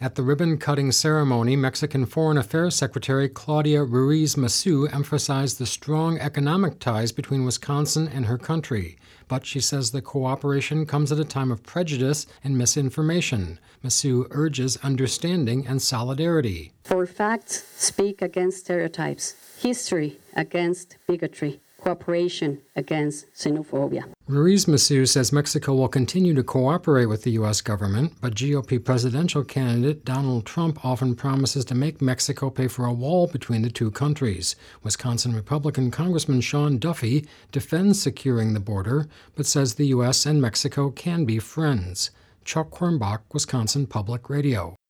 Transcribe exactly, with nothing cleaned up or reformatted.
At the ribbon-cutting ceremony, Mexican Foreign Affairs Secretary Claudia Ruiz Massieu emphasized the strong economic ties between Wisconsin and her country. But she says the cooperation comes at a time of prejudice and misinformation. Massieu urges understanding and solidarity. For facts speak against stereotypes, history against bigotry, cooperation against xenophobia. Ruiz Massieu says Mexico will continue to cooperate with the U S government, but G O P presidential candidate Donald Trump often promises to make Mexico pay for a wall between the two countries. Wisconsin Republican Congressman Sean Duffy defends securing the border, but says the U S and Mexico can be friends. Chuck Hornbach, Wisconsin Public Radio.